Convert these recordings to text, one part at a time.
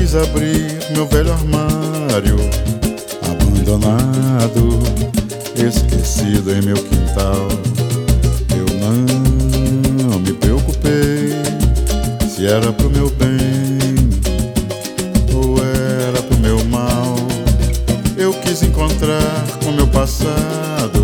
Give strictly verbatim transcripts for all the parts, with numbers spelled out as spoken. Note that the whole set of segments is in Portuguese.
quis abrir meu velho armário, abandonado, esquecido em meu quintal. Eu não me preocupei se era pro meu bem ou era pro meu mal. Eu quis encontrar com meu passado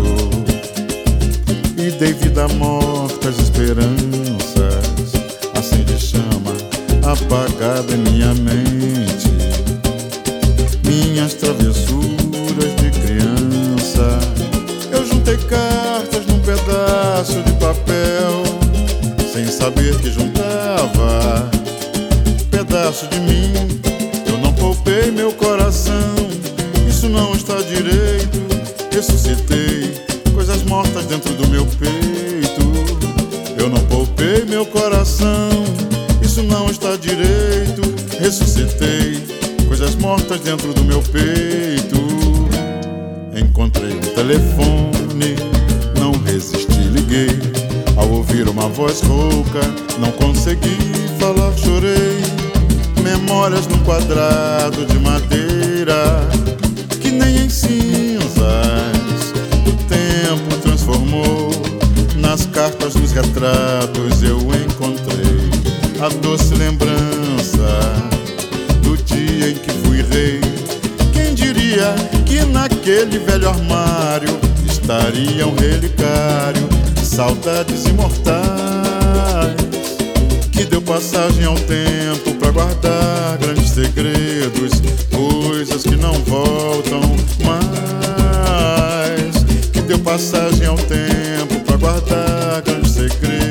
e dei vida à morte às esperanças, acende chama apagada em minha mente, minhas travessuras de criança. Eu juntei cartas num pedaço de papel, sem saber que juntava pedaço de mim. Eu não poupei meu coração, isso não está direito. Ressuscitei coisas mortas dentro do meu peito. Eu não poupei meu coração, isso não está direito. Ressuscitei coisas mortas dentro do meu peito. Encontrei um telefone, não resisti, liguei. Ao ouvir uma voz rouca, não consegui falar, chorei. Memórias num quadrado de madeira que nem em cinzas o tempo transformou. Nas cartas, nos retratos eu encontrei a doce lembrança do dia em que fui rei. Quem diria que naquele velho armário estaria um relicário de saudades imortais, que deu passagem ao tempo pra guardar grandes segredos, coisas que não voltam mais. Que deu passagem ao tempo pra guardar grandes segredos,